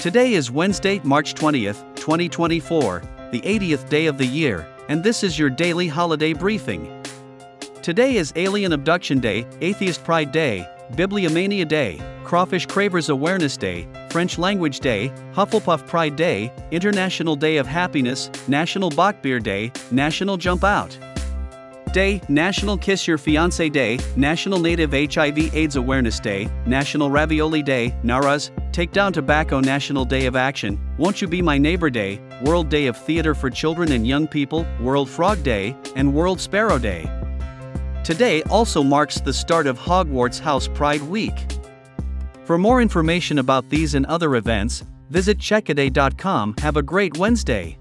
Today is Wednesday, March 20th, 2024, the 80th day of the year, and this is your daily holiday briefing. Today is Alien Abduction Day, Atheist Pride Day, Bibliomania Day, Crawfish Cravers Awareness Day, French Language Day, Hufflepuff Pride Day, International Day of Happiness, National Bachbier Day, National Jump Out Day, National Kiss Your Fiancé Day, National Native HIV/AIDS Awareness Day, National Ravioli Day, Nowruz, Take Down Tobacco National Day of Action, Won't You Be My Neighbor Day, World Day of Theater for Children and Young People, World Frog Day, and World Sparrow Day. Today also marks the start of Hogwarts House Pride Week. For more information about these and other events, visit checkaday.com. Have a great Wednesday.